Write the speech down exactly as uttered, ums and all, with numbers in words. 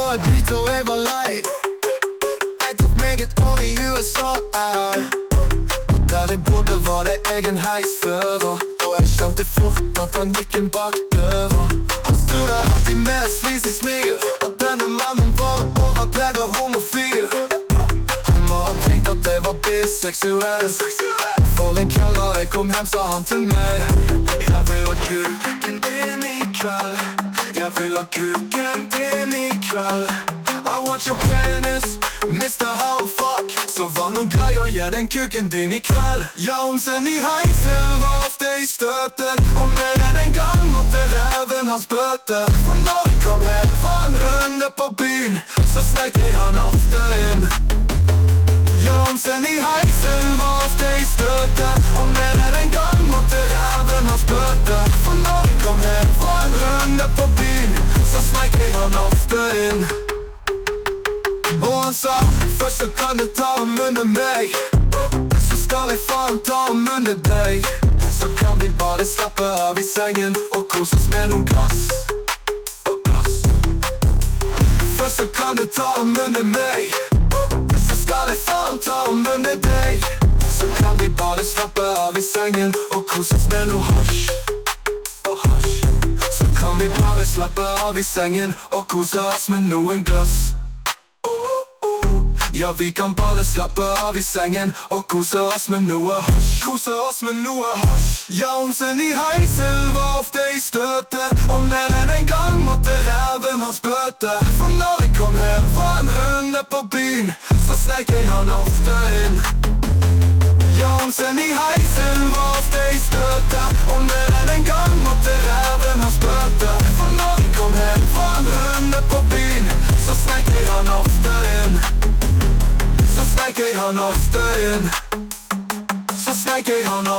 et bytte over lei. Jeg tok meget år i U S A. Der jeg bodde var det egen heisfører, og jeg skjønte fort at han gikk inn bak døra. Han stod der alltid med et slis i smil, og denne mannen var overkledd og homofil. Han må ha tenkt at jeg var biseksuell, for en kveld da jeg kom hjem sa han til meg: Jeg vil ha kuken din i kveld. Jeg vil ha kuken din i kveld. I want your penis, mister Halvfuck. Så hva nå greier jeg den kuken din i kveld? Johnsen i heisen var ofte i støtet, og mer enn en gang måtte ræven hans bøte. For når jeg kom her fra en runde på byen, så snek jeg han ofte inn. Johnsen i heisen var ofte i støtet, og mer enn en gang måtte ræven hans bøte. For når jeg kom her fra en runde på byen, så snek jeg han ofte inn. Og han sa: Først så kan du ta og munne meg, så skal jeg faen ta og munne deg. Så kan vi bare slappe av i sengen og kose oss med noen glass. Først så kan du ta og munne meg, så skal jeg faen ta og munne deg. Så kan vi bare slappe av i sengen og kose oss med noe hasj. Så kan vi bare slappe av i sengen og kose oss med noen glass. Ja, vi kan bare slappe av i sengen og kose oss med noe hasj. Kose oss med noe hasj. Johnsen i heisen var ofte i støtet, og mer enn en gang måtte ræven hans bøte. For når jeg kom her fra en runde på byen, så snek jeg han ofte inn. Johnsen i heisen var ofte i støtet, og mer enn en gang måtte ræven hans bøte. For når jeg kom her fra en runde på byen, så snek jeg han ofte inn. Så snek jeg han ofte inn. Så snek jeg han